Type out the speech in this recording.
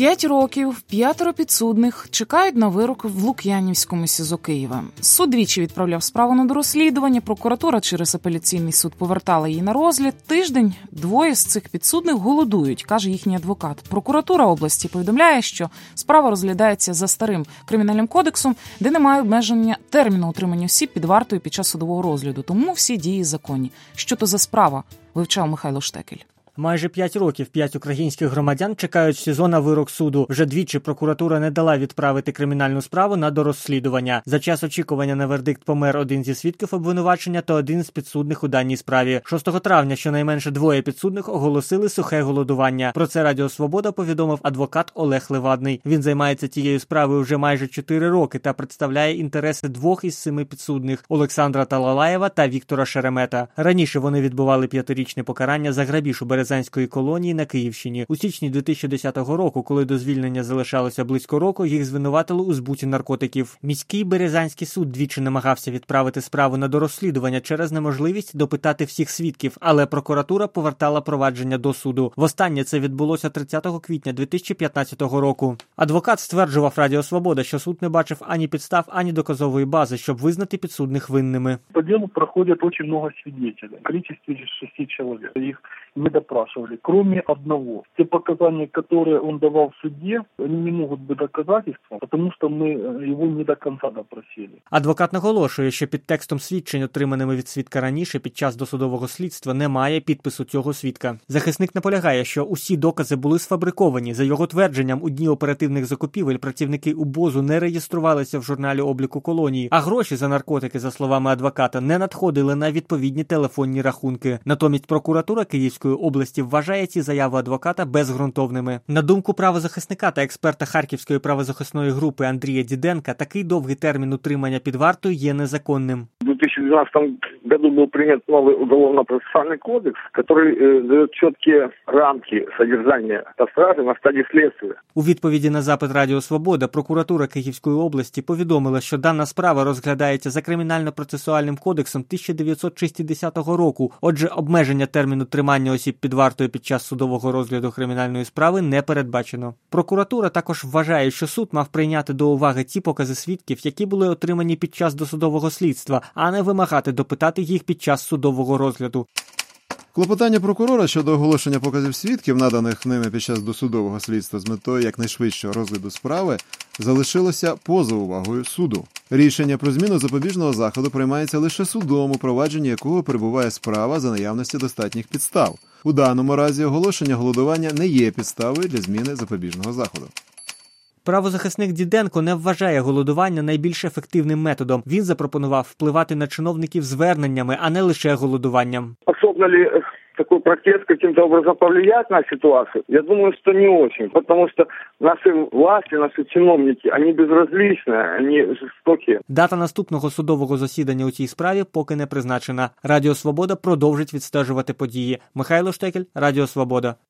5 років 5 підсудних чекають на вирок в Лук'янівському СІЗО Києва. Суд двічі відправляв справу на дорозслідування, прокуратура через апеляційний суд повертала її на розгляд. Тиждень двоє з цих підсудних голодують, каже їхній адвокат. Прокуратура області повідомляє, що справа розглядається за старим кримінальним кодексом, де немає обмеження терміну утримання осіб під вартою під час судового розгляду, тому всі дії законні. Що то за справа, вивчав Михайло Штекель. Майже 5 років 5 українських громадян чекають в СІЗО на вирок суду. Вже двічі прокуратура не дала відправити кримінальну справу на дорозслідування. За час очікування на вердикт помер один зі свідків обвинувачення та один з підсудних у даній справі. 6 травня щонайменше двоє підсудних оголосили сухе голодування. Про це Радіо Свобода повідомив адвокат Олег Левадний. Він займається цією справою вже майже 4 роки та представляє інтереси 2 із 7 підсудних – Олександра Талалаєва та Віктора Шеремета. Раніше вони відбували 5-річне покарання за грабіж у Березанської колонії на Київщині. У січні 2010 року, коли до звільнення залишалося близько року, їх звинуватили у збуті наркотиків. Міський Березанський суд двічі намагався відправити справу на дорозслідування через неможливість допитати всіх свідків, але прокуратура повертала провадження до суду. Востаннє це відбулося 30 квітня 2015 року. Адвокат стверджував Радіо Свобода, що суд не бачив ані підстав, ані доказової бази, щоб визнати підсудних винними. По делу проходит очень много свидетелей. В количестве 6 человек. Их не допрашивали, кроме одного. Те показания, которые он давал в суде, они не могут быть доказательством, потому что мы его не до конца допросили. Адвокат наголошує, що під текстом свідчень, отриманими від свідка раніше під час досудового слідства, немає підпису цього свідка. Захисник наполягає, що усі докази були сфабриковані. За його твердженням, у дні оперативних закупівель працівники УБОЗу не реєструвалися в журналі обліку колонії, а гроші за наркотики, за словами адвоката, не надходили на відповідні телефонні рахунки. Натомість прокуратура Київської області вважає ці заяви адвоката безґрунтовними. На думку правозахисника та експерта Харківської правозахисної групи Андрія Діденка, такий довгий термін утримання під вартою є незаконним. В 2012 году был принят новый уголовно-процессуальный кодекс, который дает четкие рамки содержания под стражей на стадии следствия. У відповіді на запит Радіо Свобода прокуратура Київської області повідомила, що дана справа розглядається за кримінально-процесуальним кодексом 1960 року. Отже, обмеження терміну тримання осіб під вартою під час судового розгляду кримінальної справи не передбачено. Прокуратура також вважає, що суд мав прийняти до уваги ті покази свідків, які були отримані під час досудового слідства, а не вимагати допитати їх під час судового розгляду. Клопотання прокурора щодо оголошення показів свідків, наданих ними під час досудового слідства з метою якнайшвидшого розгляду справи, залишилося поза увагою суду. Рішення про зміну запобіжного заходу приймається лише судом, у провадженні якого перебуває справа за наявності достатніх підстав. У даному разі оголошення голодування не є підставою для зміни запобіжного заходу. Правозахисник Діденко не вважає голодування найбільш ефективним методом. Він запропонував впливати на чиновників зверненнями, а не лише голодуванням. Способна ли такой протест каким-то образом повлиять на ситуацию? Я думаю, что не очень, потому что наши власти, наши чиновники, они безразличны, они жестокие. Дата наступного судового засідання у цій справі поки не призначена. Радіо Свобода продовжить відстежувати події. Михайло Штекель, Радіо Свобода.